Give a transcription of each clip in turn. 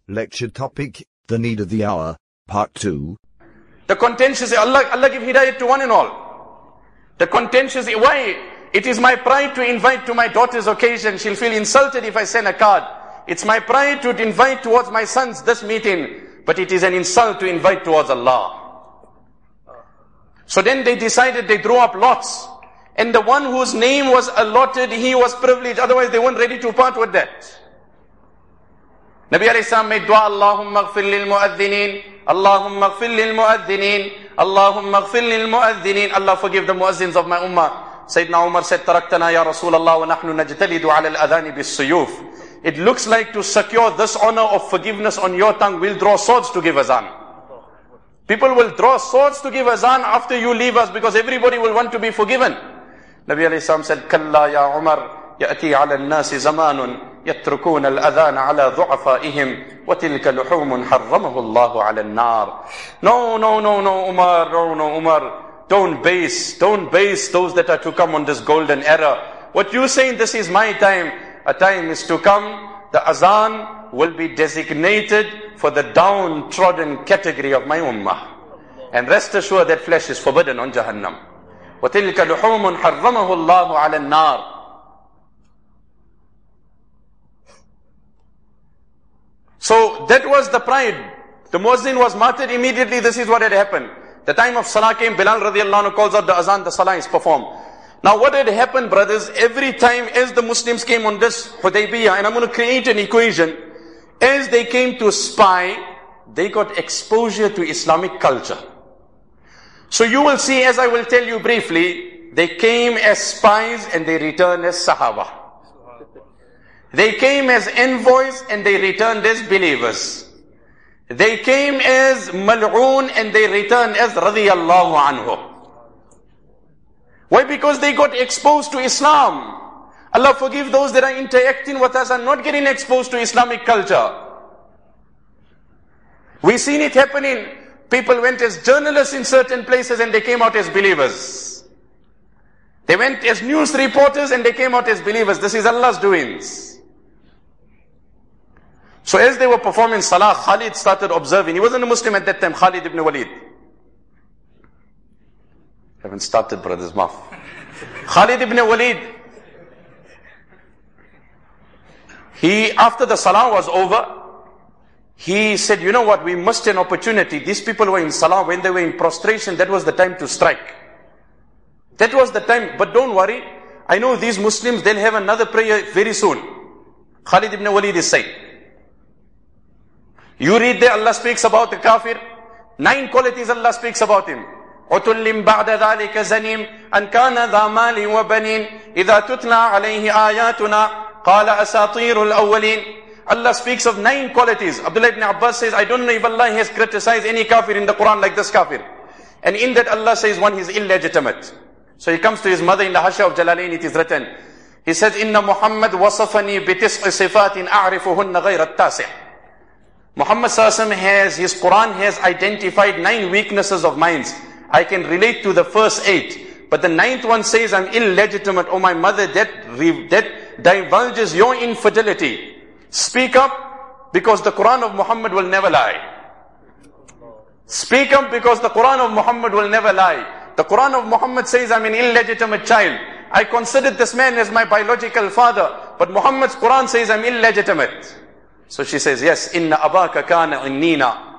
Lecture topic, The Need of the Hour, Part 2. The contentious, Allah give hidayat to one and all. The contentious, why? It is my pride to invite to my daughter's occasion. She'll feel insulted if I send a card. It's my pride to invite towards my sons this meeting. But it is an insult to invite towards Allah. So then they decided, they drew up lots. And the one whose name was allotted, he was privileged. Otherwise they weren't ready to part with that. Nabi alayhi salam made dua, Allahumma ghfir lil mu'adhdhinin, Allahumma ghfir lil mu'adhdhinin, Allahumma ghfir lil mu'adhdhinin. Allah forgive the muazzins of my ummah. Sayyidina Umar said, Taraktana ya Rasulallah wa nahnu najtalidu ala al-adhani bis-suyuf. It looks like to secure this honor of forgiveness on your tongue, we'll draw swords to give azan. People will draw swords to give azan after you leave us because everybody will want to be forgiven. Nabi alayhi salam said, Kalla ya Umar. يأتي على الناس زمان يتركون الأذان على ضعفائهم وتلك لحوم حرمه الله على النار. No, Umar, no, Umar. Don't base those that are to come on this golden era. What you saying, this is my time. A time is to come. The azan will be designated for the downtrodden category of my ummah. And rest assured that flesh is forbidden on Jahannam. وتلك لحوم حرمه الله على النار. So that was the pride. The muezzin was martyred immediately. This is what had happened. The time of salah came. Bilal radiallahu anhu calls out the azan. The salah is performed. Now what had happened, brothers, every time as the Muslims came on this Hudaybiyah, and I'm going to create an equation, as they came to spy, they got exposure to Islamic culture. So you will see, as I will tell you briefly, they came as spies and they returned as Sahaba. They came as envoys and they returned as believers. They came as mal'oon and they returned as radiyallahu anhu. Why? Because they got exposed to Islam. Allah forgive those that are interacting with us and not getting exposed to Islamic culture. We've seen it happening. People went as journalists in certain places and they came out as believers. They went as news reporters and they came out as believers. This is Allah's doings. So as they were performing salah, Khalid started observing. He wasn't a Muslim at that time, Khalid ibn Walid. Haven't started, brothers, maaf. Khalid ibn Walid. After the salah was over, he said, you know what, we missed an opportunity. These people were in salah, when they were in prostration, that was the time to strike. That was the time, but don't worry. I know these Muslims, they'll have another prayer very soon. Khalid ibn Walid is saying. You read there, Allah speaks about the kafir. 9 qualities Allah speaks about him. عُتُلِّمْ بَعْدَ ذَلِكَ زَنِيمٌ أَنْ كَانَ ذَا مَالٍ وَبَنِينَ إِذَا تُتْلَى عَلَيْهِ آيَاتُنَا قَالَ أَسَاطِيرُ الْأَوَّلِينَ. Allah speaks of 9 qualities. Abdullah ibn Abbas says, I don't know if Allah has criticized any kafir in the Quran like this kafir. And in that Allah says one is illegitimate. So he comes to his mother in the Hasha of Jalalain, it is written. He says, إِنَّ مُحَمَّدْ وَصَفَنِي بِتِسْعِ صِفَاتٍ أَعْرِفُهُنَّ غَيْرَ التَّاسِعِ. Muhammad Sallallahu Alaihi Wasallam has, his Quran has identified 9 weaknesses of mine. I can relate to the first 8. But the 9th one says, I'm illegitimate. Oh my mother, that divulges your infidelity. Speak up, because the Quran of Muhammad will never lie. Speak up, because the Quran of Muhammad will never lie. The Quran of Muhammad says, I'm an illegitimate child. I considered this man as my biological father. But Muhammad's Quran says, I'm illegitimate. So she says, yes, inna abaka kana innina.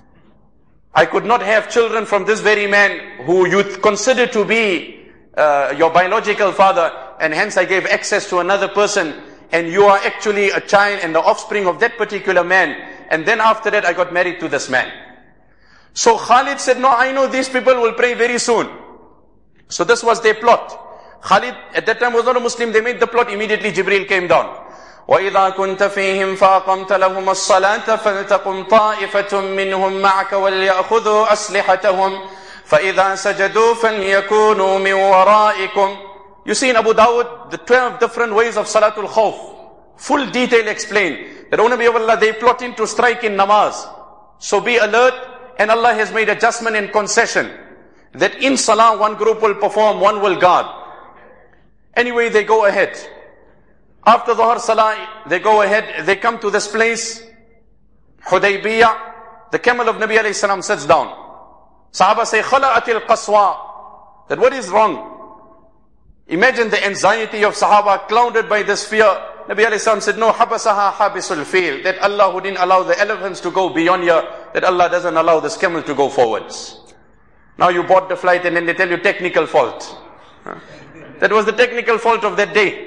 I could not have children from this very man who you consider to be your biological father, and hence I gave access to another person, and you are actually a child and the offspring of that particular man. And then after that I got married to this man. So Khalid said, no, I know these people will pray very soon. So this was their plot. Khalid at that time was not a Muslim. They made the plot. Immediately Jibreel came down. وَإِذَا كُنْتَ فِيهِمْ فَأَقَمْتَ لَهُمُ الصَّلَاةَ فَلْتَقُمْ طَائِفَةٌ مِّنْهُمْ مَعَكَ وَلْيَأْخُذُوا أَسْلِحَتَهُمْ فَإِذَا سَجَدُوا فَلْيَكُونُوا مِنْ وَرَائِكُمْ. You see in Abu Dawud, the 12 different ways of Salatul Khawf. Full detail explained. That, O Nabi of Allah, they plotting to strike in namaz. So be alert, and Allah has made adjustment and concession. That in Salah, one group will perform, one will guard. Anyway, they go ahead. After Dhuhr Salah, they go ahead, they come to this place. Hudaybiyah, the camel of Nabi alayhi salam sits down. Sahaba say, khala'atil qaswa. That what is wrong? Imagine the anxiety of Sahaba clouded by this fear. Nabi alayhi salam said, no, habasaha habisul fil. That Allah who didn't allow the elephants to go beyond here, that Allah doesn't allow this camel to go forwards. Now you bought the flight and then they tell you technical fault. That was the technical fault of that day.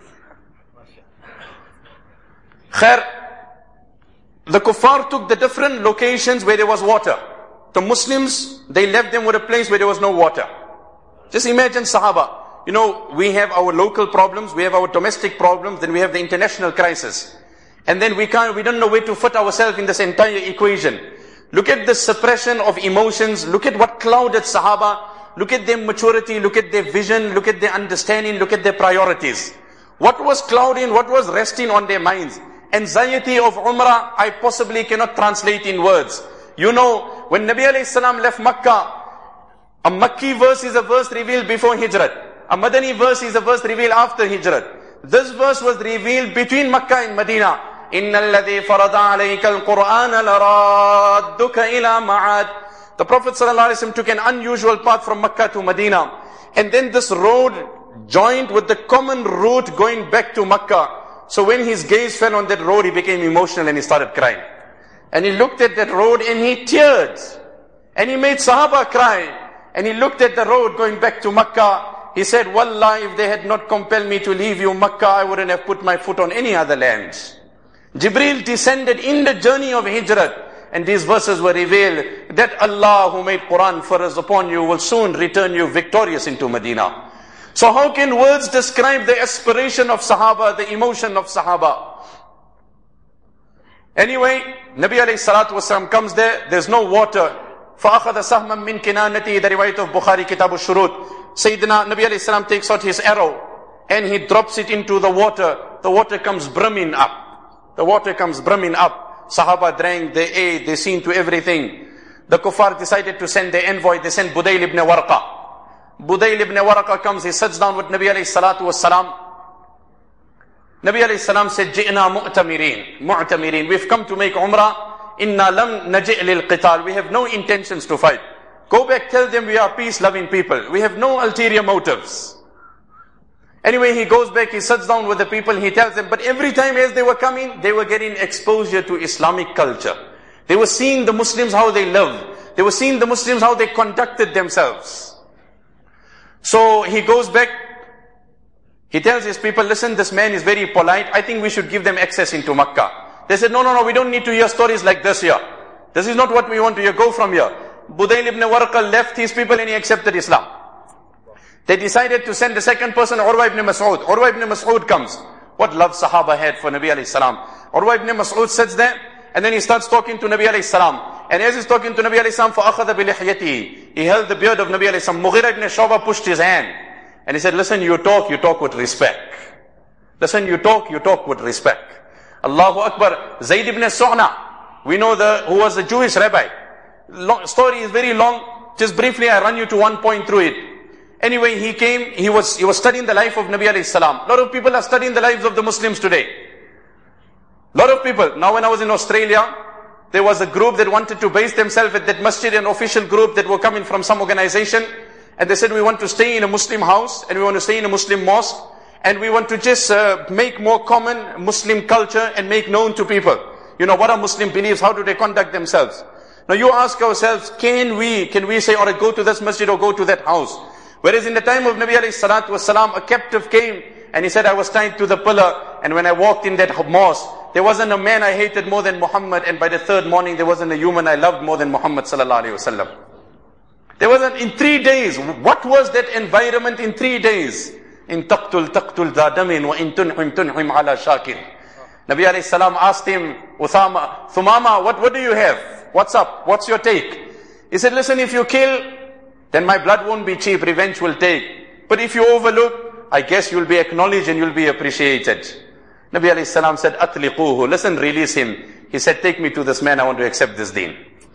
Khair, the kuffar took the different locations where there was water. The Muslims, they left them with a place where there was no water. Just imagine Sahaba. You know, we have our local problems, we have our domestic problems, then we have the international crisis. And then we don't know where to fit ourselves in this entire equation. Look at the suppression of emotions, look at what clouded Sahaba, look at their maturity, look at their vision, look at their understanding, look at their priorities. What was clouding, what was resting on their minds? Anxiety of Umrah, I possibly cannot translate in words. You know, when Nabi alayhi salam left Makkah, a Makki verse is a verse revealed before Hijrat. A Madani verse is a verse revealed after Hijrat. This verse was revealed between Makkah and Medina. إِنَّ الَّذِي فَرَضَ عَلَيْكَ الْقُرْآنَ لَرَادُّكَ إِلَى مَعَادٍ. The Prophet ﷺ took an unusual path from Makkah to Medina. And then this road joined with the common route going back to Makkah. So when his gaze fell on that road, he became emotional and he started crying. And he looked at that road and he teared. And he made Sahaba cry. And he looked at the road going back to Makkah. He said, Wallah, if they had not compelled me to leave you Makkah, I wouldn't have put my foot on any other land. Jibreel descended in the journey of Hijrat. And these verses were revealed that Allah who made Quran farz upon you will soon return you victorious into Medina. So how can words describe the aspiration of Sahaba, the emotion of Sahaba? Anyway, Nabi alayhi salatu wasalam comes there, there's no water. فَأَخَذَ سَهْمًا مِنْ كِنَانَتِهِ, the riwayat of Bukhari, Kitab al-Shurut. Sayyidina Nabi alayhi salam takes out his arrow and he drops it into the water. The water comes brimming up. The water comes brimming up. Sahaba drank, they ate, they seen to everything. The kuffar decided to send their envoy. They sent Budayl ibn Warqa. Budayl ibn Warqa comes, he sits down with Nabi alayhi salatu wassalam. Nabi alayhi salam said, Ji'na mu'tamirin. We've come to make Umrah. Inna lam naji' lil qital. We have no intentions to fight. Go back, tell them we are peace-loving people. We have no ulterior motives. Anyway, he goes back, he sits down with the people, he tells them, but every time as they were coming, they were getting exposure to Islamic culture. They were seeing the Muslims how they live. They were seeing the Muslims how they conducted themselves. So he goes back, he tells his people, listen, this man is very polite. I think we should give them access into Makkah. They said, no, we don't need to hear stories like this here. This is not what we want to hear. Go from here. Budayl ibn Warqa left his people and he accepted Islam. They decided to send the second person, Urwa ibn Mas'ud. Urwa ibn Mas'ud comes. What love Sahaba had for Nabi alayhi salam. Urwa ibn Mas'ud sits there and then he starts talking to Nabi alayhi salam. And as he's talking to Nabi alayhi salam, فَأَخَذَ بِلِحْيَتِهِ, he held the beard of Nabi alayhi salam. Mughira ibn Shu'bah pushed his hand. And he said, listen, you talk with respect. Listen, you talk with respect. Allahu Akbar. Zayd ibn Su'na, we know who was a Jewish rabbi. Story is very long. Just briefly, I run you to one point through it. Anyway, he came, he was studying the life of Nabi alayhi salam. A lot of people are studying the lives of the Muslims today. A lot of people. Now when I was in Australia, there was a group that wanted to base themselves at that masjid, an official group that were coming from some organization. And they said, we want to stay in a Muslim house and we want to stay in a Muslim mosque. And we want to just make more common Muslim culture and make known to people. You know, what are Muslim beliefs? How do they conduct themselves? Now you ask ourselves, can we say, alright, go to this masjid or go to that house? Whereas in the time of Nabi alayhi salatu wasalam, a captive came and he said, I was tied to the pillar. And when I walked in that mosque, there wasn't a man I hated more than Muhammad. And by the third morning, there wasn't a human I loved more than Muhammad sallallahu alayhi wasallam. There wasn't, in 3 days, what was that environment in 3 days? In taqtul dha damin wa in tunhim ala shakir. Nabi alayhi salam asked him, Thumama, what do you have? What's up? What's your take? He said, listen, if you kill, then my blood won't be cheap, revenge will take. But if you overlook, I guess you'll be acknowledged and you'll be appreciated. Nabi alayhi salam said, Atliquhu, listen, release him. He said, take me to this man, I want to accept this deen.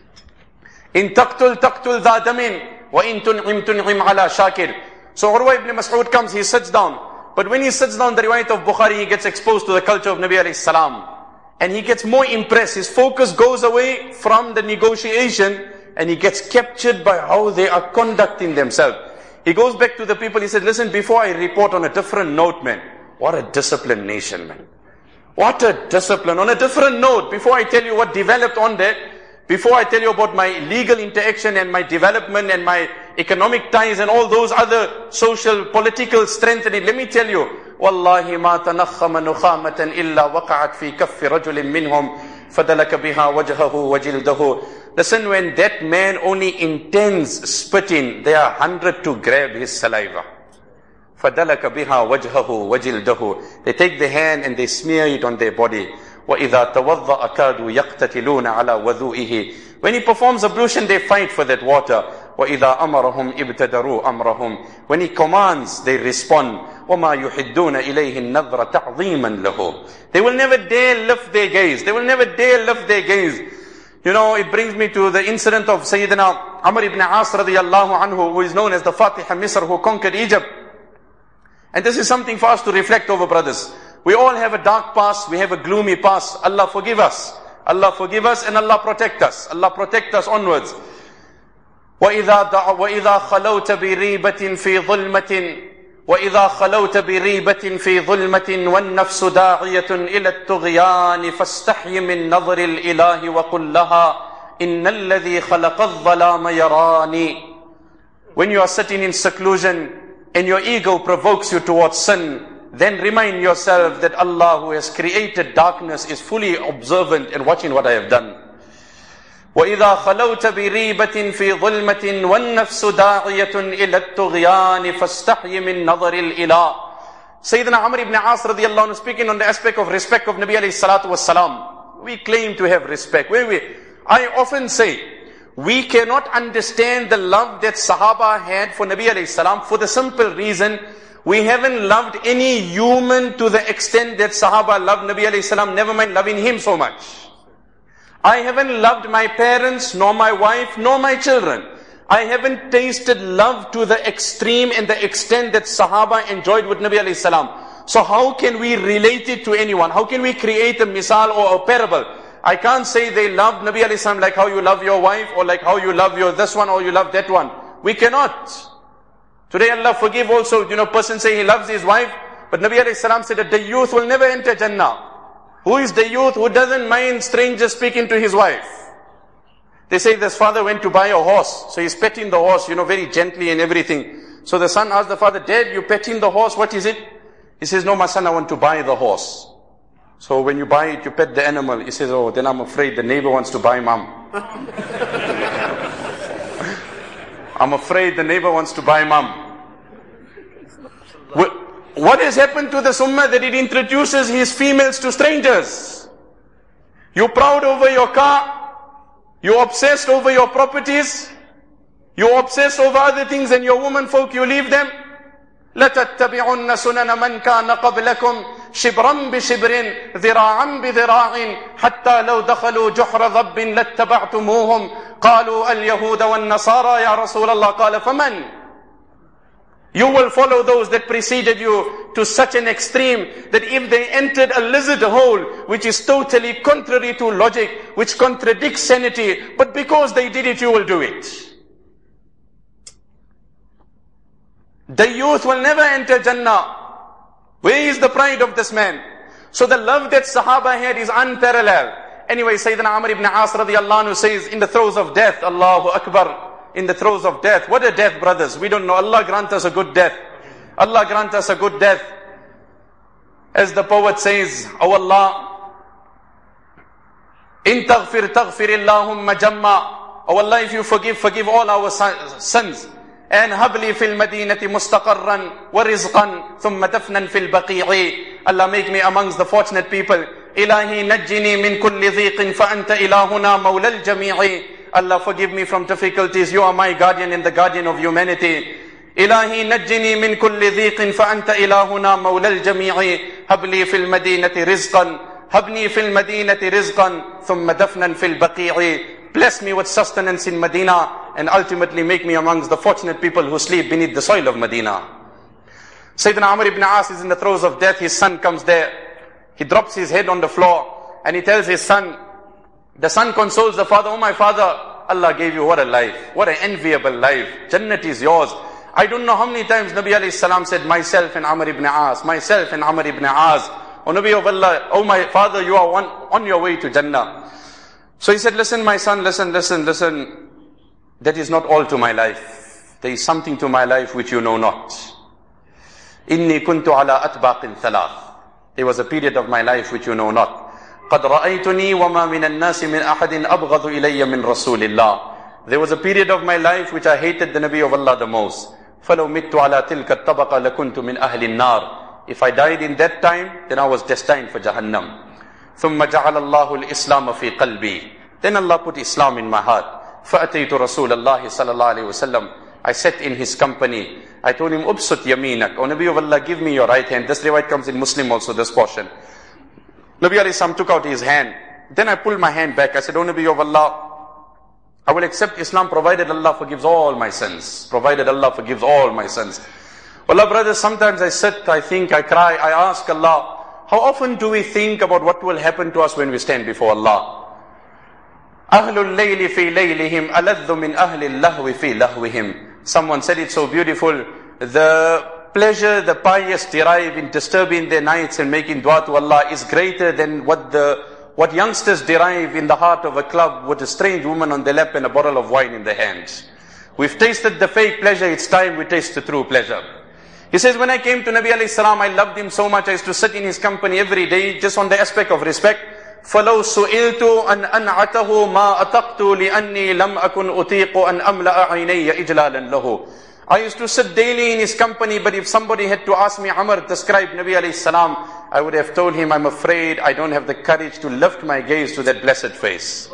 In taqtul dha damin wa in tunhim ala shakir. So Urwa ibn Mas'ud comes, he sits down. But when he sits down, the riwayat of Bukhari, he gets exposed to the culture of Nabi alayhi salam. And he gets more impressed. His focus goes away from the negotiation and he gets captured by how they are conducting themselves. He goes back to the people, he said, listen, before I report on a different note, man, what a disciplined nation, man. What a discipline. On a different note, before I tell you what developed on that, before I tell you about my legal interaction and my development and my economic ties and all those other social, political strengthening, let me tell you, Wallahi ma tanakhama nukhamatan illa waqa'at fi kaffi rajulin minhum fadalaka biha wajhahu wa jildahu. Listen, when that man only intends spitting, there are 100 to grab his saliva. فَدَلَكَ بِهَا وَجْهَهُ وَجِلْدَهُ. They take the hand and they smear it on their body. وَإِذَا تَوَضَّأَ كَادُوا يَقْتَتِلُونَ عَلَى وَضُوئِهِ. When he performs ablution, they fight for that water. وَإِذَا أَمَرَهُمْ ابْتَدَرُوا أَمْرَهُمْ. When he commands, they respond. وَمَا يُحِدُّونَ إِلَيْهِ النَّظْرَ تَعْظِيمًا لَهُ. They will never dare lift their gaze. They will never dare lift their gaze. You know, it brings me to the incident of Sayyidina Amr ibn As radiyallahu anhu, who is known as the Fatih Misr, who conquered Egypt. And this is something for us to reflect over, brothers. We all have a dark past, we have a gloomy past. Allah forgive us. Allah forgive us and Allah protect us. Allah protect us onwards. وَإِذَا خَلَوْتَ بِرِيبَةٍ فِي ظُلْمَةٍ وَإِذَا خَلَوْتَ بِرِيبَةٍ فِي ظُلْمَةٍ وَالنَّفْسُ دَاعِيَةٌ إِلَى الطُّغْيَانِ فَاسْتَحْيِ مِنْ نَظْرِ الْإِلَهِ وَقُلْ لَهَا إِنَّ الَّذِي خَلَقَ الظَّلَامَ يَرَانِي. When you are sitting in seclusion and your ego provokes you towards sin, then remind yourself that Allah who has created darkness is fully observant and watching what I have done. وَإِذَا خَلَوْتَ بِرِيبَةٍ فِي ظُلْمَةٍ وَالنَّفْسُ دَاعِيَةٌ إِلَى الطُّغْيَانِ فَاسْتَحْيِ مِنْ نَظَرِ الْإِلَهِ. Sayyidina Amr ibn As radiyallahu anhu, speaking on the aspect of respect of Nabi alayhi salatu wassalam. We claim to have respect. I often say, we cannot understand the love that Sahaba had for Nabi alayhi salam for the simple reason, we haven't loved any human to the extent that Sahaba loved Nabi alayhi salam, never mind loving him so much. I haven't loved my parents, nor my wife, nor my children. I haven't tasted love to the extreme and the extent that Sahaba enjoyed with Nabi alayhi salam. So how can we relate it to anyone? How can we create a misal or a parable? I can't say they loved Nabi alayhi salam like how you love your wife, or like how you love your this one, or you love that one. We cannot. Today Allah forgive also, person say he loves his wife, but Nabi alayhi salam said that the youth will never enter Jannah. Who is the youth who doesn't mind strangers speaking to his wife? They say this father went to buy a horse, so he's petting the horse, very gently and everything. So the son asked the father, Dad, you petting the horse, what is it? He says, no, my son, I want to buy the horse. So when you buy it, you pet the animal. He says, oh, then I'm afraid the neighbor wants to buy mom. I'm afraid the neighbor wants to buy mom. What has happened to the ummah that it introduces his females to strangers? You're proud over your car. You're obsessed over your properties. You're obsessed over other things, and your woman folk, you leave them. لَتَتَّبِعُنَّ سُنَنَ مَنْ كَانَ قَبْلَكُمْ شِبْرًا بِشِبْرٍ ذِرَاعًا بِذِرَاعٍ حَتَّى لَوْ دَخَلُوا جُحْرَ ضَبٍّ لَاتَّبَعْتُمُوهُمْ قَالُوا الْيَهُودَ وَالنَّصَارَى يَا رَسُولَ اللَّهِ قَالَ فَمَنْ. You will follow those that preceded you to such an extreme that if they entered a lizard hole, which is totally contrary to logic, which contradicts sanity, but because they did it, you will do it. The youth will never enter Jannah. Where is the pride of this man? So the love that Sahaba had is unparalleled. Anyway, Sayyidina Amr ibn As radiyallahu anhu says, in the throes of death, Allahu Akbar, in the throes of death. What a death, brothers. We don't know. Allah grant us a good death. Allah grant us a good death. As the poet says, oh Allah, in taghfir Allahumma jamma. Oh Allah, if you forgive all our sins. And habli fil madinati mustaqarran wa rizqan thumma dafnan fil baqi'i. Allah, make me amongst the fortunate people. Ilahi najjini min kulli dhiqin fa anta ilahuna mawla al-jami'i. Allah, forgive me from difficulties. You are my guardian and the guardian of humanity. Ilahi najjini min kulli dhiqin fa anta ilahuna mawla al-jami'i. Habli fil madinati rizqan. Habni fil madinati rizqan. Thumma dafnan fil baqi'i. Bless me with sustenance in Medina and ultimately make me amongst the fortunate people who sleep beneath the soil of Medina. Sayyidina Amr ibn As is in the throes of death. His son comes there. He drops his head on the floor and he tells his son, the son consoles the father, oh my father, Allah gave you what a life, what an enviable life. Jannat is yours. I don't know how many times Nabi alayhi salam said, myself and Amr ibn As, myself and Amr ibn As. Oh Nabi of Allah, oh my father, you are on your way to Jannah. So he said, listen my son, listen. That is not all to my life. There is something to my life which you know not. Inni kuntu ala atbaqin thalath. There was a period of my life which you know not. قَدْ رَأَيْتُنِي وَمَا مِنَ النَّاسِ مِنْ أَحَدٍ أَبْغَضُ إِلَيَّ مِنْ رَسُولِ اللَّهِ. There was a period of my life which I hated the Nabi of Allah the most. فَلَوْ مِتُّ عَلَى تِلْكَ الطَّبَقَ لَكُنْتُ مِنْ أَهْلِ النَّارِ. If I died in that time, then I was destined for Jahannam. ثُمَّ جَعَلَ اللَّهُ الْإِسْلَامَ فِي قَلْبِي. Then Allah put Islam in my heart. فَأَتَيْتُ رَسُولَ اللَّهِ صَلَى اللَّهُ عَلَيْهِ وَسَلَّمَ. I sat in his company. I told him, Ubsut yaminak. O Nabi of Allah, give me your right hand. This riwayat comes in Muslim also, this portion. Nabi alayhi salam took out his hand. Then I pulled my hand back. I said, O Nabi of Allah, I will accept Islam provided Allah forgives all my sins. Provided Allah forgives all my sins. Allah brothers, sometimes I sit, I think, I cry, I ask Allah, how often do we think about what will happen to us when we stand before Allah? Ahlul layli fi laylihim aladhu min ahli lahwi fi lahwihim. Someone said it so beautiful. The pleasure the pious derive in disturbing their nights and making dua to Allah is greater than what youngsters derive in the heart of a club with a strange woman on their lap and a bottle of wine in their hands. We've tasted the fake pleasure, it's time we taste the true pleasure. He says, when I came to Nabi alayhi salam, I loved him so much, I used to sit in his company every day, just on the aspect of respect. فَلَوْ سُئِلْتُ أَنْ أَنْعَتَهُ مَا أَتَقْتُ لِأَنِّي لَمْ أَكُنْ أُطِيقُ أَنْ أَمْلَأَ عَيْنَيَّ إِجْلَالًا لَهُ. I used to sit daily in his company, but if somebody had to ask me, Amr, describe Nabi alayhi salam, I would have told him, I'm afraid I don't have the courage to lift my gaze to that blessed face.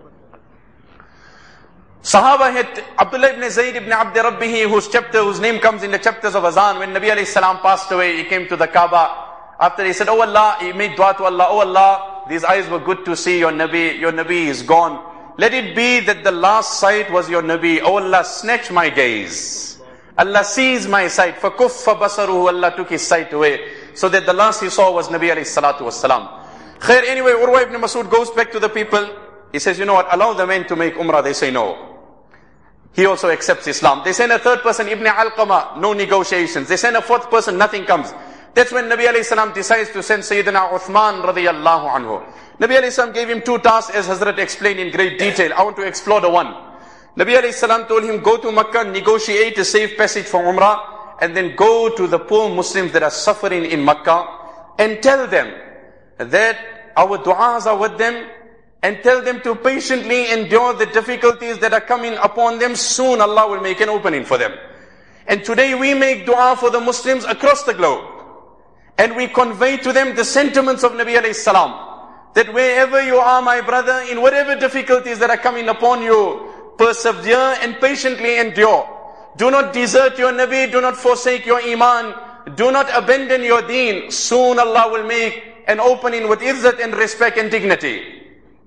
Sahaba had Abdullah ibn Zayd ibn Abd Rabbihi, whose name comes in the chapters of Azan. When Nabi alayhi salam passed away, he came to the Kaaba. After he said, oh Allah, he made dua to Allah, oh Allah, these eyes were good to see your Nabi is gone. Let it be that the last sight was your Nabi. Oh Allah, snatch my gaze. Allah sees my sight. فَكُفَّ بَصَرُهُ. Allah took his sight away. So that the last he saw was Nabi alayhi salatu wassalam. Khair, anyway, Urwa ibn Masud goes back to the people. He says, you know what, allow the men to make Umrah. They say no. He also accepts Islam. They send a third person, Ibn Alqama, no negotiations. They send a fourth person, nothing comes. That's when Nabi alayhi salam decides to send Sayyidina Uthman radiyallahu anhu. Nabi alayhi salam gave him two tasks, as Hazrat explained in great detail. I want to explore the one. Nabi alayhi salam told him, go to Makkah, negotiate a safe passage for Umrah, and then go to the poor Muslims that are suffering in Makkah, and tell them that our du'as are with them, and tell them to patiently endure the difficulties that are coming upon them. Soon Allah will make an opening for them. And today we make dua for the Muslims across the globe. And we convey to them the sentiments of Nabi alayhi salam. That wherever you are, my brother, in whatever difficulties that are coming upon you, persevere and patiently endure. Do not desert your Nabi, do not forsake your iman, do not abandon your deen. Soon Allah will make an opening with izzat and respect and dignity.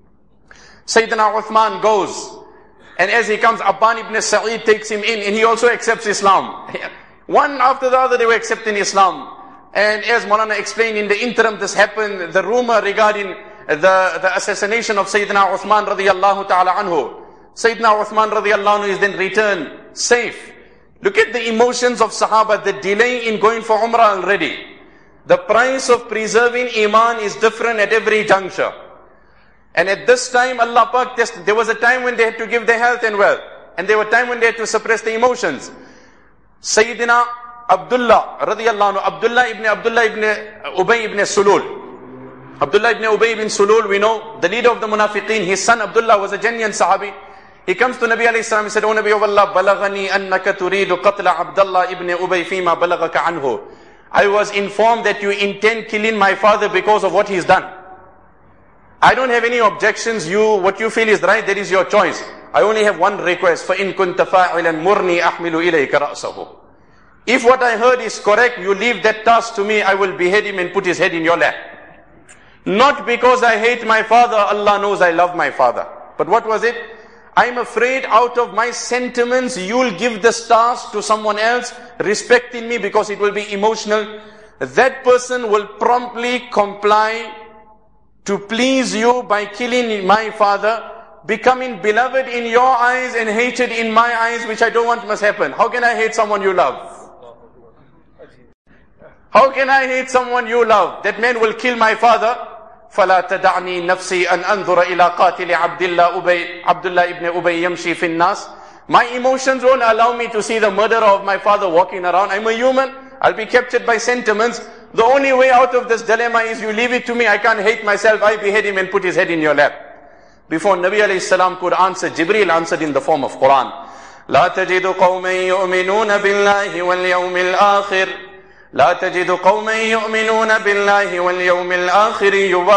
Sayyidina Uthman goes, and as he comes, Abban ibn Sa'id takes him in, and he also accepts Islam. One after the other they were accepting Islam. And as Maulana explained, in the interim this happened, the rumor regarding the assassination of Sayyidina Uthman radiyallahu ta'ala anhu. Sayyidina Uthman radiyallahu anhu is then returned safe. Look at the emotions of Sahaba, the delay in going for Umrah already. The price of preserving Iman is different at every juncture. And at this time, Allah Pak, there was a time when they had to give their health and wealth. And there was a time when they had to suppress the emotions. Sayyidina Abdullah radiyallahu anhu, Abdullah ibn Ubay ibn Sulul. Abdullah ibn Ubay ibn Sulul, we know, the leader of the Munafiqeen, his son Abdullah was a genuine Sahabi. He comes to Nabi alayhi salam, he said, O Nabi of Allah, balagani annaka turidu qatla Abdullah ibn Ubay fima balagaka anhu. I was informed that you intend killing my father because of what he's done. I don't have any objections. What you feel is right, that is your choice. I only have one request. فَإِن كُنْتَ فَاعِلًا مُرْنِي أَحْمِلُ إِلَيْكَ رَأْسَهُ. If what I heard is correct, you leave that task to me, I will behead him and put his head in your lap. Not because I hate my father, Allah knows I love my father. But what was it? I'm afraid out of my sentiments, you'll give this task to someone else, respecting me because it will be emotional. That person will promptly comply to please you by killing my father, becoming beloved in your eyes and hated in my eyes, which I don't want must happen. How can I hate someone you love? How can I hate someone you love? That man will kill my father. فَلَا تَدَعْنِي نَفْسِي أَنْ أَنْظُرَ إِلَىٰ قَاتِلِ Abdullah ibn Ubay يَمْشِي فِي النَّاسِ. My emotions won't allow me to see the murderer of my father walking around. I'm a human. I'll be captured by sentiments. The only way out of this dilemma is you leave it to me. I can't hate myself. I behead him and put his head in your lap. Before Nabi alayhi salam could answer, Jibreel answered in the form of Quran. لا تجد قوما يؤمنون بالله واليوم الآخر لا تجد قوما يؤمنون بالله واليوم الآخر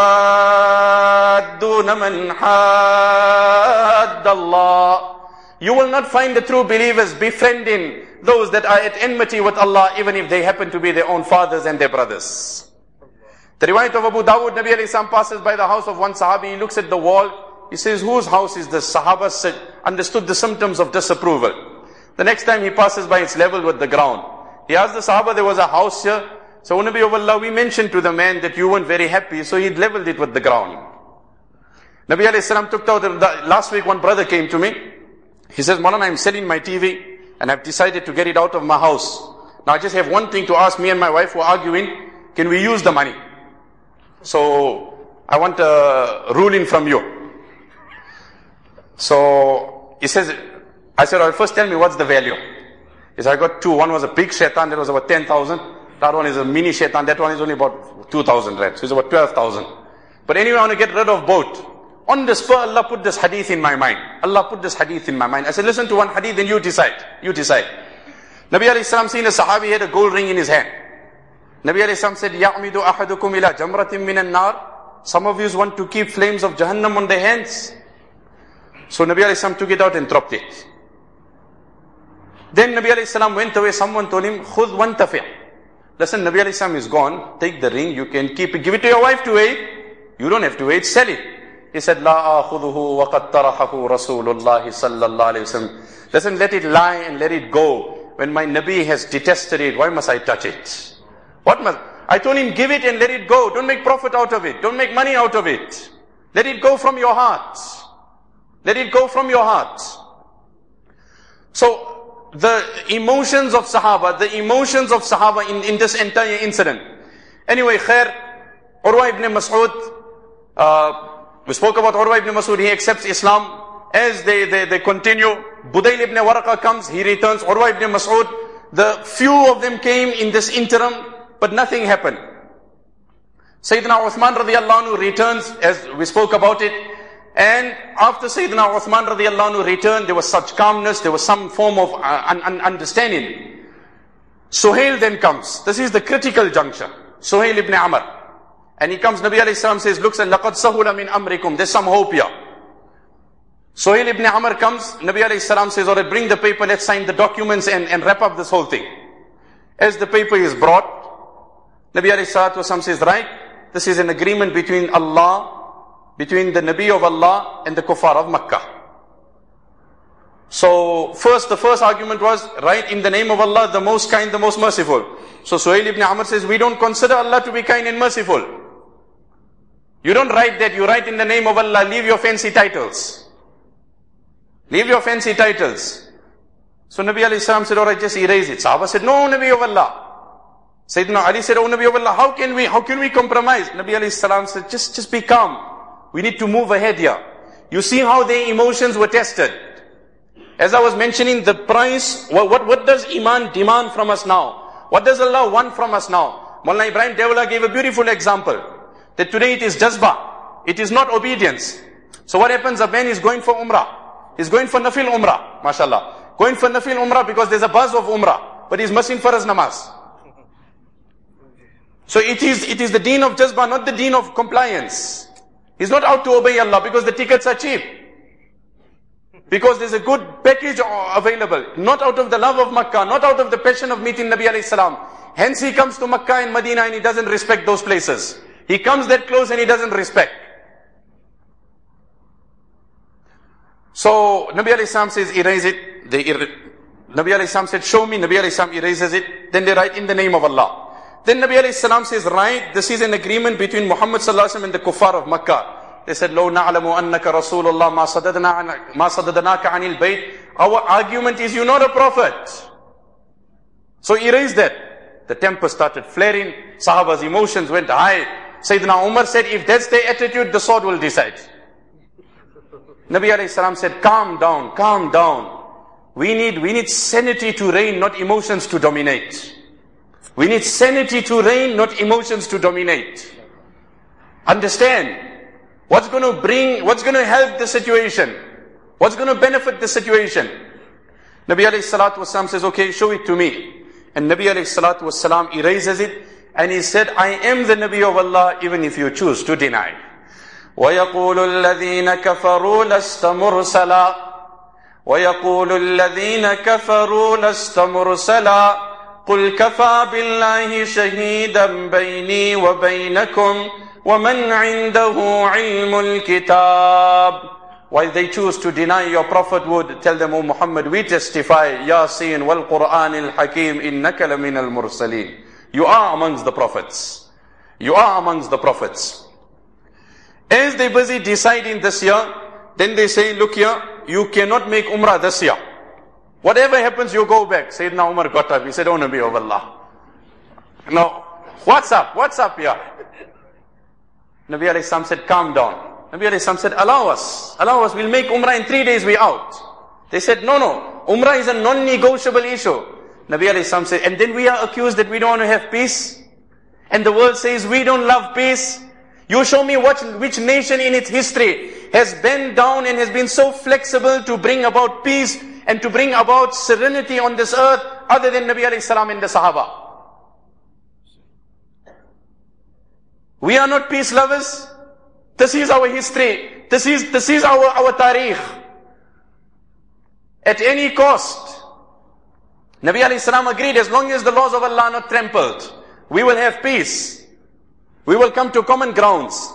يوادون من حاد الله. You will not find the true believers befriending those that are at enmity with Allah, even if they happen to be their own fathers and their brothers. The riwayat of Abu Dawud, Nabi alayhi salam passes by the house of one Sahabi. He looks at the wall. He says, whose house is this? Sahaba understood the symptoms of disapproval. The next time he passes by, it's leveled with the ground. He asked the Sahaba, there was a house here. So, O Nabi of Allah, we mentioned to the man that you weren't very happy, so he leveled it with the ground. Nabi alayhi salam took out, last week one brother came to me. He says, Maulana, I'm selling my TV and I've decided to get it out of my house. Now I just have one thing to ask. Me and my wife were arguing, can we use the money? So, I want a ruling from you. So, he says, I said, well, first tell me what's the value. He said, I got two. One was a big shaitan, that was about 10,000. That one is a mini shaitan, that one is only about 2,000 rand. So it's about 12,000. But anyway, I want to get rid of both. On the spur, Allah put this hadith in my mind. Allah put this hadith in my mind. I said, listen to one hadith, then you decide. You decide. Nabi alayhi salam seen a Sahabi had a gold ring in his hand. Nabi alayhi salam said, يَعْمِدُ أَحَدُكُمْ إِلَى جَمْرَةٍ مِّنَ النَّارِ. Some of you want to keep flames of Jahannam on their hands. So Nabi alayhi salam took it out and dropped it. Then Nabi alayhi salam went away. Someone told him, خُذْ وَانْتَفِعْ. Listen, Nabi alayhi salam is gone. Take the ring. You can keep it. Give it to your wife to wait. You don't have to wait. Sell it. He said, لَا آخُذُهُ وَقَدْ طَرَحَهُ رَسُولُ اللَّهِ صَلَّى اللَّهِ عَلَيْهِ وسلم. Listen, let it lie and let it go. When my Nabi has detested it, why must I touch it? What must... I told him, give it and let it go. Don't make profit out of it. Don't make money out of it. Let it go from your heart. Let it go from your heart. So, the emotions of Sahaba in this entire incident. Anyway, khair, Urwa ibn Mas'ud, we spoke about Urwa ibn Mas'ud, he accepts Islam. As they continue, Budayl ibn Waraqa comes, he returns. Urwa ibn Mas'ud, the few of them came in this interim, but nothing happened. Sayyidina Uthman radiallahu anhu returns, as we spoke about it. And after Sayyidina Uthman radiallahu anhu returned, there was such calmness, there was some form of understanding. Suhail then comes. This is the critical juncture. Suhail ibn Amr. And he comes, Nabi alayhi salam says, looks, لَقَدْ سَهُلَ مِنْ أَمْرِكُمْ. There's some hope here. Suhail ibn Amr comes, Nabi alayhi salam says, alright, bring the paper, let's sign the documents and wrap up this whole thing. As the paper is brought, Nabi alayhi salatu wasalam says, right, this is an agreement between Allah, between the Nabi of Allah and the kuffar of Makkah. So, the first argument was, right, in the name of Allah, the most kind, the most merciful. So Suhail ibn Amr says, we don't consider Allah to be kind and merciful. You don't write that, you write in the name of Allah, leave your fancy titles. Leave your fancy titles. So Nabi alayhi salam said, alright, just erase it. Sahaba said, no, Nabi of Allah. Sayyidina Ali said, oh Nabi of Allah, how can we compromise? Nabi alayhi salam said, just be calm. We need to move ahead here. You see how their emotions were tested. As I was mentioning, the price, what does Iman demand from us now? What does Allah want from us now? Maulana Ibrahim Dewala gave a beautiful example. That today it is jazba. It is not obedience. So what happens? A man is going for umrah. He's going for nafil umrah. MashaAllah. Going for nafil umrah because there's a buzz of umrah. But he's missing farz namaz. So it is the deen of jazba, not the deen of compliance. He's not out to obey Allah because the tickets are cheap. Because there's a good package available. Not out of the love of Makkah, not out of the passion of meeting Nabi alayhi salam. Hence he comes to Makkah and Medina and he doesn't respect those places. He comes that close and he doesn't respect. So Nabi alayhi salam says, erase it. Nabi alayhi salam said, show me. Nabi alayhi salam erases it. Then they write in the name of Allah. Then Nabi alayhi salam says, right, this is an agreement between Muhammad sallallahu alaihi wasallam and the kuffar of Makkah. They said, لو نعلم أنك رسول الله ما صددناك عن البيت. Our argument is you're not a prophet. So erase that. The temper started flaring. Sahaba's emotions went high. Sayyidina Umar said, if that's their attitude, the sword will decide. Nabi alayhi salam said, calm down, calm down. We need sanity to reign, not emotions to dominate. We need sanity to reign, not emotions to dominate. Understand, what's going to help the situation? What's going to benefit the situation? Nabi alayhi salatu wasalam says, okay, show it to me. And Nabi alayhi salatu wasalam erases it, and he said, I am the Nabi of Allah, even if you choose to deny. وَيَقُولُ الَّذِينَ كَفَرُوا لَسْتَ مُرْسَلًا وَيَقُولُ الَّذِينَ كَفَرُوا لَسْتَ مُرْسَلًا قُلْ كَفَى بِاللَّهِ شَهِيدًا بَيْنِي وَبَيْنَكُمْ وَمَنْ عِنْدَهُ عِلْمُ الْكِتَابِ. While they choose to deny, your Prophet would tell them, O Muhammad, we testify, Yasin wal Qur'an al Hakim, innaka lamin al mursaleen. You are amongst the prophets. You are amongst the prophets. As they busy deciding this year, then they say, look here, you cannot make Umrah this year. Whatever happens, you go back. Sayyidina Umar got up. He said, oh Nabi of Allah. No, what's up? What's up here? Nabi alayhi salam said, calm down. Nabi alayhi salam said, allow us, we'll make Umrah in 3 days, we out. They said, no, Umrah is a non-negotiable issue. Nabi alayhi salam said, and then we are accused that we don't want to have peace. And the world says, we don't love peace. You show me which nation in its history has bent down and has been so flexible to bring about peace and to bring about serenity on this earth other than Nabi alayhi salam and the Sahaba. We are not peace lovers. This is our history. This is our tariq. At any cost. Nabi alayhi salam agreed, as long as the laws of Allah are not trampled, we will have peace. We will come to common grounds.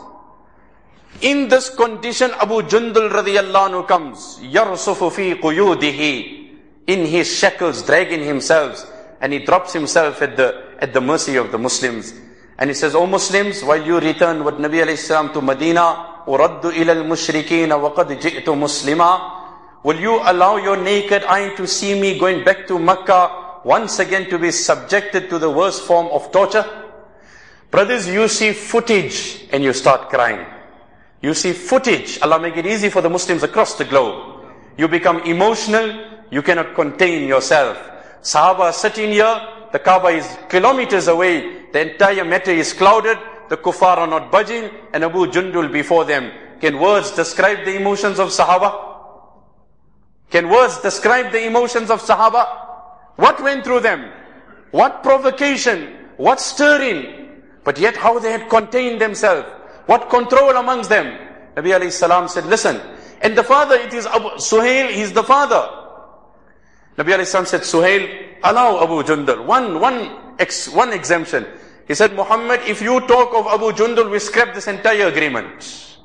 In this condition, Abu Jundul radiyallahu anhu comes, yarsufu fi quyudihi, in his shackles, dragging himself, and he drops himself at the mercy of the Muslims. And he says, O Muslims, while you return with Nabi alayhi salam to Medina, uraddu ila al-mushrikeen wa qad ji'tu muslima, will you allow your naked eye to see me going back to Makkah, once again to be subjected to the worst form of torture? Brothers, you see footage and you start crying. You see footage. Allah make it easy for the Muslims across the globe. You become emotional. You cannot contain yourself. Sahaba sitting here. The Kaaba is kilometers away. The entire matter is clouded. The kuffar are not budging. And Abu Jundul before them. Can words describe the emotions of Sahaba? Can words describe the emotions of Sahaba? What went through them? What provocation? What stirring? But yet how they had contained themselves. What control amongst them. Nabi alayhi salam said, listen. And the father, it is Suhail, he's the father. Nabi alayhi salam said, Suhail, allow Abu Jundul. One exemption. He said, Muhammad, if you talk of Abu Jundul, we scrap this entire agreement.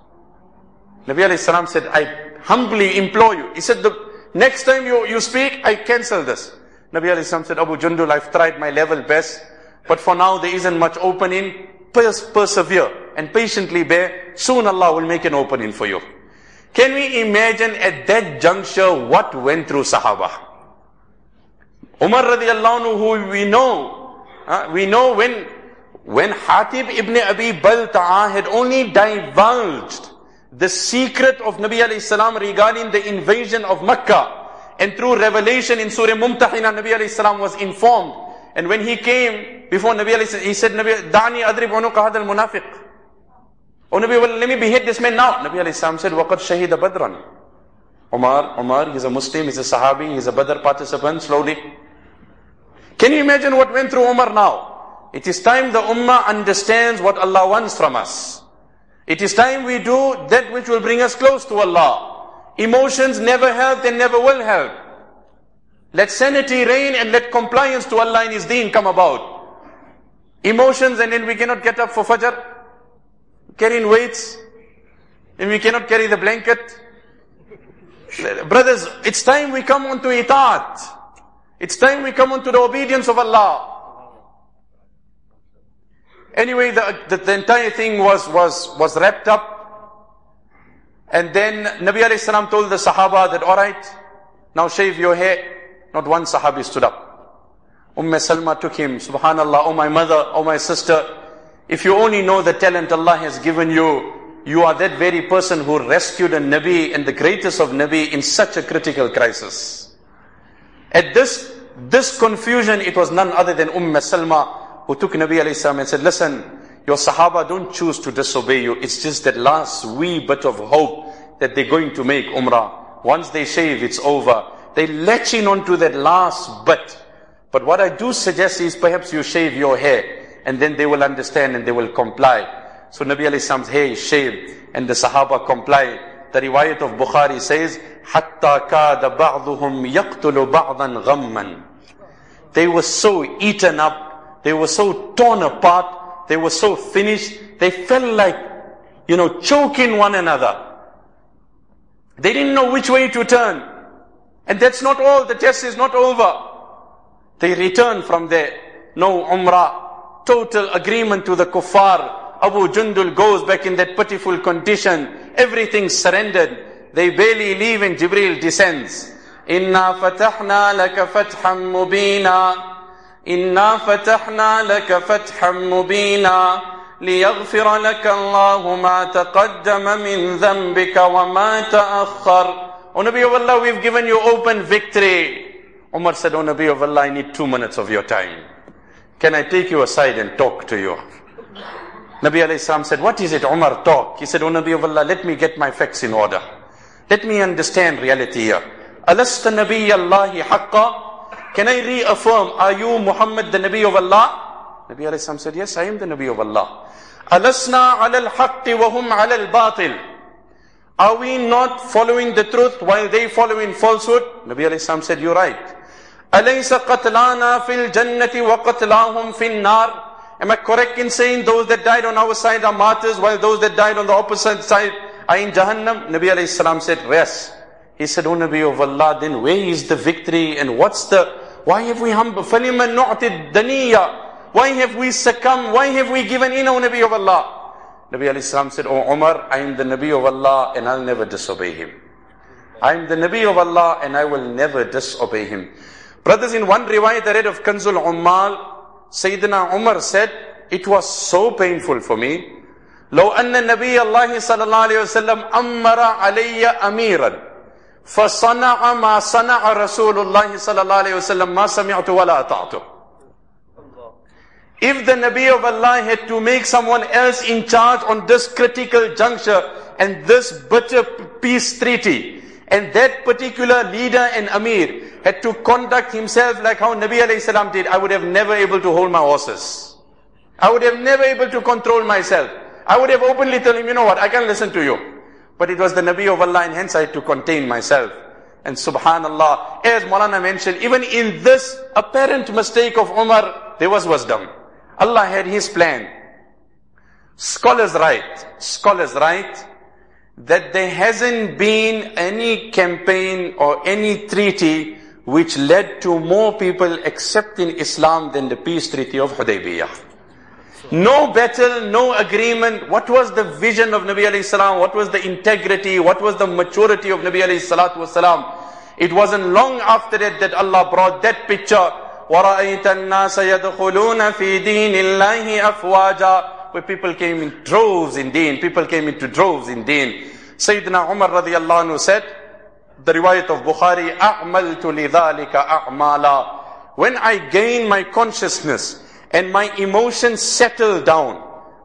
Nabi alayhi salam said, I humbly implore you. He said, the next time you speak, I cancel this. Nabi alayhi salam said, Abu Jundul, I've tried my level best. But for now, there isn't much opening. Persevere and patiently bear. Soon Allah will make an opening for you. Can we imagine at that juncture what went through Sahaba? Umar radiallahu anhu, who we know when Hatib ibn Abi Balta'a had only divulged the secret of Nabi alayhi salam regarding the invasion of Makkah, and through revelation in Surah Mumtahina, Nabi alayhi salam was informed. And when he came before Nabi alayhi salam, he said, Nabi, Da'ani adrib unuqa hadal munafiq. Oh Nabi, well, let me behead this man now. Nabi alayhi salam said, waqad shahida badran. Umar, he's a Muslim, he's a Sahabi, he's a Badr participant, slowly. Can you imagine what went through Umar now? It is time the Ummah understands what Allah wants from us. It is time we do that which will bring us close to Allah. Emotions never helped and never will help. Let sanity reign and let compliance to Allah and His deen come about. Emotions, and then we cannot get up for Fajr, carrying weights, and we cannot carry the blanket. Brothers, it's time we come onto itaat. It's time we come onto the obedience of Allah. Anyway, the entire thing was wrapped up. And then Nabi alayhi salam told the Sahaba that, alright, now shave your hair. Not one Sahabi stood up. Salma took him, subhanallah, oh my mother, oh my sister, if you only know the talent Allah has given you, you are that very person who rescued a Nabi and the greatest of Nabi in such a critical crisis. At this confusion, it was none other than Salma who took Nabi alayhi salam and said, listen, your Sahaba don't choose to disobey you. It's just that last wee bit of hope that they're going to make Umrah. Once they shave, it's over. They latch in onto that last bit. But what I do suggest is perhaps you shave your hair and then they will understand and they will comply. So Nabi alayhi salam's hair is shaved and the Sahaba comply. The riwayat of Bukhari says, حَتَّى كَادَ بَعْضُهُمْ يَقْتُلُ بَعْضًا غَمًّا. They were so eaten up, they were so torn apart, they were so finished, they felt like, choking one another. They didn't know which way to turn. And that's not all, the test is not over. They returned from there. No Umrah, total agreement to the kuffar. Abu Jundul goes back in that pitiful condition. Everything surrendered. They barely leave and Jibreel descends. Inna fatahna laka fatham mubina. Inna fatahna laka fatham mubina. لِيَغْفِرَ لَكَ اللَّهُ مَا تَقَدَّمَ مِنْ ذَنْبِكَ وَمَا تَأَخَّرَ. O Nabi of Allah, we've given you open victory. Umar said, O Nabi of Allah, I need 2 minutes of your time. Can I take you aside and talk to you? Nabi alayhi salam said, what is it, Umar, talk? He said, O Nabi of Allah, let me get my facts in order. Let me understand reality here. Alasta Nabi Allahi haqqa? Can I reaffirm, are you Muhammad the Nabi of Allah? Nabi alayhi salam said, yes, I am the Nabi of Allah. Alasna ala al-haqqi wa hum ala al-batil. Are we not following the truth while they follow in falsehood? Nabi alayhi salam said, you're right. Alaysa qatlana fil jannati wa qatlahum fin nar. Am I correct in saying those that died on our side are martyrs while those that died on the opposite side are in Jahannam? Nabi alayhi salam said, yes. He said, O Nabi of Allah, then where is the victory and why have we humbled? فَلِمَا نُعْتِ الدَّنِيَّةِ. Why have we succumbed? Why have we given in, O Nabi of Allah? Nabi alayhi salam said, O Umar, I am the Nabi of Allah and I'll never disobey him. I am the Nabi of Allah and I will never disobey him. Brothers, in one riwayat I read of Kanzul Ummal, Sayyidina Umar said, it was so painful for me. لو أن النبي الله صلى الله عليه وسلم أمر علي أميرا فصنع ما صنع رسول الله صلى الله عليه وسلم ما سمعت ولا أطعته. If the Nabi of Allah had to make someone else in charge on this critical juncture and this bitter peace treaty, and that particular leader and Amir had to conduct himself like how Nabi alayhi salam did, I would have never able to hold my horses. I would have never able to control myself. I would have openly told him, you know what, I can't listen to you. But it was the Nabi of Allah and hence I had to contain myself. And subhanallah, as Maulana mentioned, even in this apparent mistake of Umar, there was wisdom. Allah had His plan. Scholars write that there hasn't been any campaign or any treaty which led to more people accepting Islam than the peace treaty of Hudaybiyah. No battle, no agreement. What was the vision of Nabi alayhi salam? What was the integrity? What was the maturity of Nabi alayhi salatu wasalam? It wasn't long after that Allah brought that picture. وَرَأَيْتَ النَّاسَ يَدْخُلُونَ فِي دِينِ اللَّهِ أَفْوَاجًا. Where people came in droves in deen. People came into droves in deen. Sayyidina Umar radiallahu anhu said, the riwayat of Bukhari, أَعْمَلْتُ لِذَلِكَ أَعْمَالًا. When I gained my consciousness and my emotions settled down,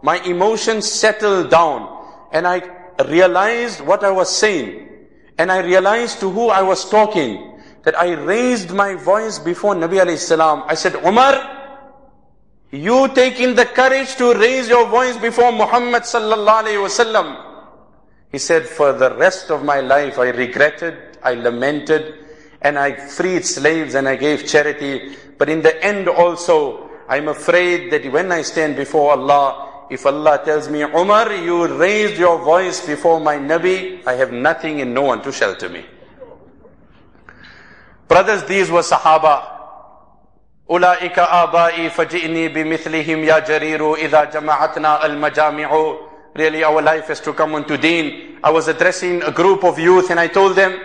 and I realized what I was saying, and I realized to who I was talking, that I raised my voice before Nabi alayhi salam. I said, Umar, you taking the courage to raise your voice before Muhammad sallallahu alayhi wasallam. He said, for the rest of my life I regretted, I lamented, and I freed slaves and I gave charity. But in the end also, I'm afraid that when I stand before Allah, if Allah tells me, Umar, you raised your voice before my Nabi, I have nothing and no one to shelter me. Brothers, these were Sahaba. أولئك آبائي فجئني بمثلهم يا جرير إذا جمعتنا المجامع. Really, our life has to come onto deen. I was addressing a group of youth and I told them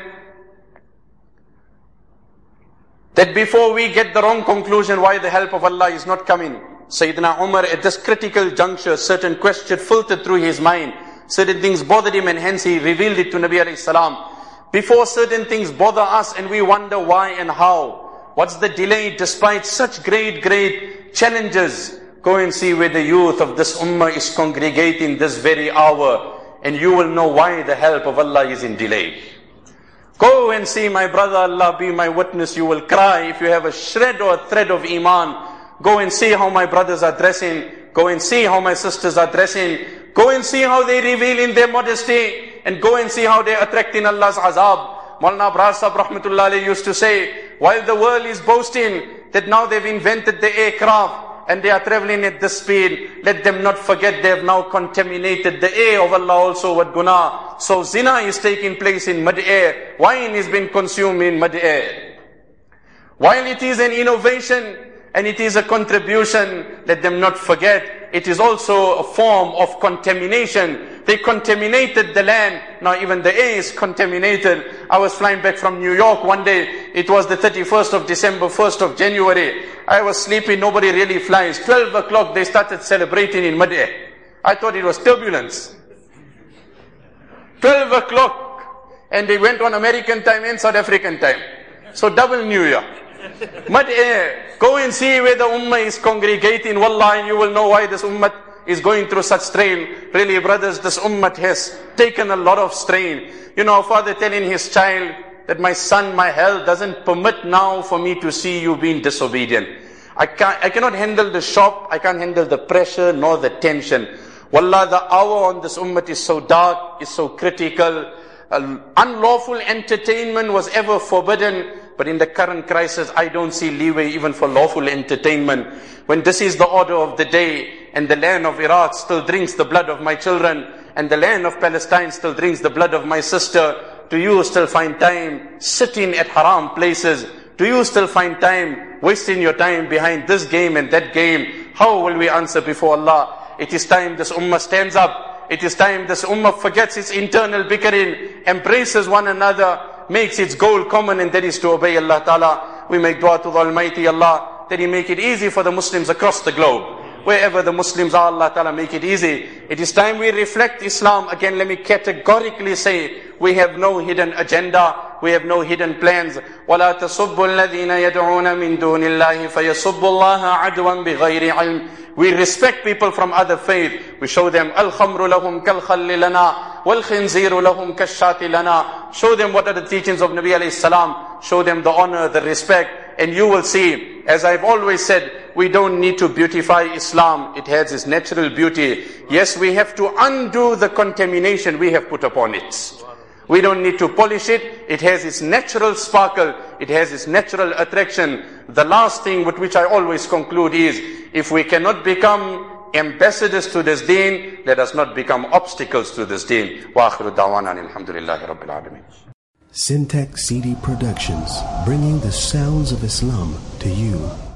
that before we get the wrong conclusion why the help of Allah is not coming, Sayyidina Umar at this critical juncture, certain questions filtered through his mind, certain things bothered him and hence he revealed it to Nabi alayhi salam. Before certain things bother us and we wonder why and how, what's the delay despite such great challenges? Go and see where the youth of this ummah is congregating this very hour and you will know why the help of Allah is in delay. Go and see, my brother, Allah be my witness, you will cry if you have a shred or a thread of iman. Go and see how my brothers are dressing. Go and see how my sisters are dressing. Go and see how they reveal in their modesty. And go and see how they are attracting Allah's azab. Maulana Abrar Sahib Rahmatullah Alayhi used to say, while the world is boasting that now they've invented the aircraft, and they are traveling at this speed, let them not forget they have now contaminated the air of Allah also with guna. So zina is taking place in mid-air. Wine is being consumed in mid-air. While it is an innovation and it is a contribution, let them not forget it is also a form of contamination. They contaminated the land. Now even the air is contaminated. I was flying back from New York one day. It was the 31st of December, 1st of January. I was sleeping, nobody really flies. 12 o'clock they started celebrating in mid-air. I thought it was turbulence. 12 o'clock. And they went on American time and South African time. So double New Year. Mid-air. Go and see where the ummah is congregating. Wallahi, you will know why this ummah is going through such strain. Really, brothers, this ummah has taken a lot of strain. You know, a father telling his child that my son, my health doesn't permit now for me to see you being disobedient. I cannot handle the shock, I can't handle the pressure nor the tension. Wallah, the hour on this ummah is so dark, is so critical. Unlawful entertainment was ever forbidden. But in the current crisis, I don't see leeway even for lawful entertainment. When this is the order of the day, and the land of Iraq still drinks the blood of my children, and the land of Palestine still drinks the blood of my sister, do you still find time sitting at haram places? Do you still find time wasting your time behind this game and that game? How will we answer before Allah? It is time this ummah stands up. It is time this ummah forgets its internal bickering, embraces one another, makes its goal common, and that is to obey Allah Ta'ala. We make dua to the Almighty Allah that He make it easy for the Muslims across the globe. Wherever the Muslims are, Allah Ta'ala make it easy. It is time we reflect Islam. Again, let me categorically say, we have no hidden agenda. We have no hidden plans. وَلَا تَصُبُّ الَّذِينَ يَدْعُونَ مِن دُونِ اللَّهِ فَيَصُبُّ اللَّهَ عَدْوًا بِغَيْرِ عِلْمٍ. We respect people from other faith. We show them, الْخَمْرُ لَهُمْ كَالْخَلِّ لَنَا وَالْخِنْزِيرُ لَهُمْ كَالشَّاتِ لَنَا. Show them what are the teachings of Nabi alayhi salam. Show them the honor, the respect. And you will see, as I've always said, we don't need to beautify Islam. It has its natural beauty. Yes, we have to undo the contamination we have put upon it. We don't need to polish it. It has its natural sparkle. It has its natural attraction. The last thing with which I always conclude is, if we cannot become ambassadors to this deen, let us not become obstacles to this deen. Wa akhiru da'wana alhamdulillahi rabbil alameen. Syntax CD Productions, bringing the sounds of Islam to you.